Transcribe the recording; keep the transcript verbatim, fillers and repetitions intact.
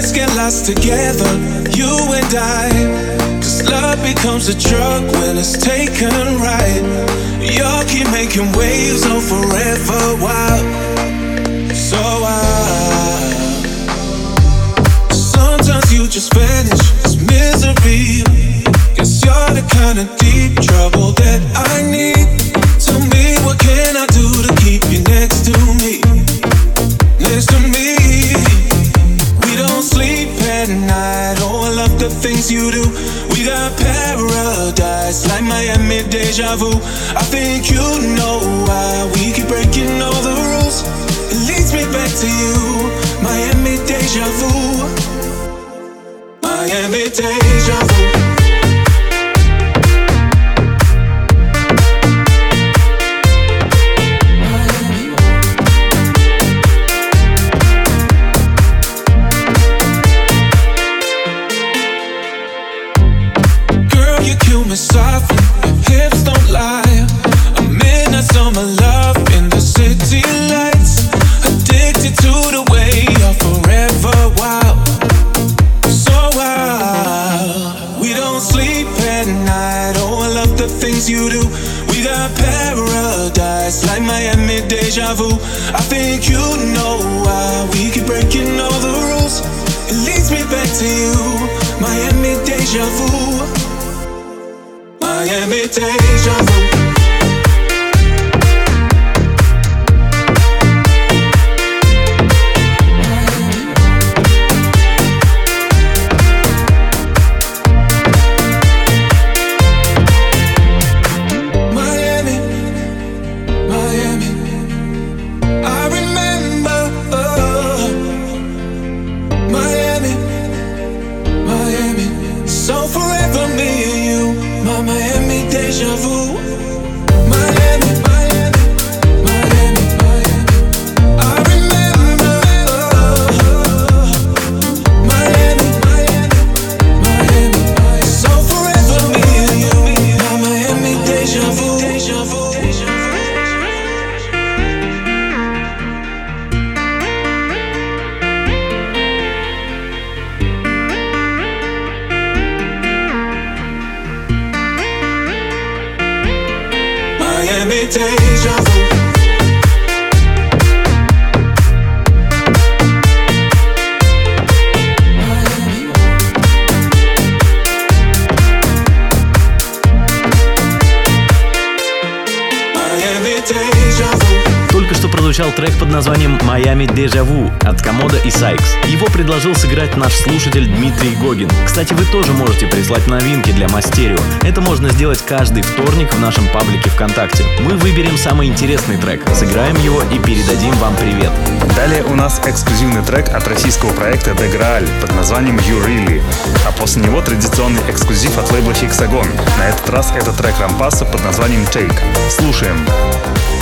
get lost together, you and I. Cause love becomes a drug when it's taken right. Y'all keep making waves on forever wild. So wild. Sometimes you just vanish, it's misery. Guess you're the kind of deep trouble that I need. Tell me, what can I do to keep you next to me? Next to me. We don't sleep at night. Oh, I love the things you do. We got paradise like Miami deja vu. I think you know why we keep breaking all the rules. It leads me back to you. Miami deja vu. Miami deja vu. Softly, your hips don't lie. A midnight summer love in the city lights. Addicted to the way you're forever wild. So wild. We don't sleep at night. Oh, I love the things you do. We got paradise like Miami deja vu. I think you know why we keep breaking all the rules. It leads me back to you. Miami deja vu. Miami deja vu. Miami, Miami, I remember. Oh, Miami, Miami, so forever me and you. My Miami deja vu. Miami, Miami, Miami, Miami. I remember. Miami, Miami, Miami, Miami. So forever me and you. My Miami deja vu. Deja vu. Miami deja vu. Miami deja vu. Только что прозвучал трек под названием «Miami Deja Vu» от Комода и Сайкс. Его предложил сыграть наш слушатель Дмитрий Гогин. Кстати, вы тоже можете прислать новинки для Мастерио. Это можно сделать каждый вторник в нашем паблике ВКонтакте. Мы выберем самый интересный трек, сыграем его и передадим вам привет. Далее у нас эксклюзивный трек от российского проекта The Graal под названием You Really. А после него традиционный эксклюзив от лейбла Hexagon. На этот раз это трек Рампаса под названием Take. Слушаем.